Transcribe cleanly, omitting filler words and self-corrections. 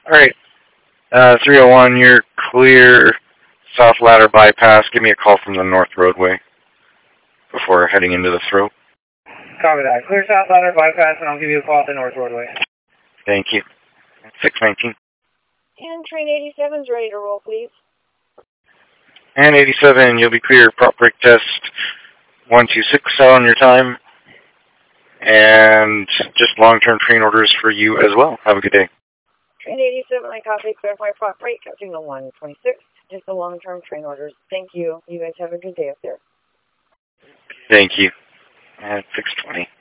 Alright, 301, you're clear. South Ladder bypass. Give me a call from the North Roadway before heading into the throat. Copy that. Clear South Ladder bypass, and I'll give you a call at the North Roadway. Thank you. 619. And train 87 is ready to roll, please. And 87, you'll be clear. Prop brake test 126 on your time. And just long-term train orders for you as well. Have a good day. Train 87, I copy. Clarify prop brake at signal 126. Just the long-term train orders. Thank you. You guys have a good day up there. Thank you. At 620.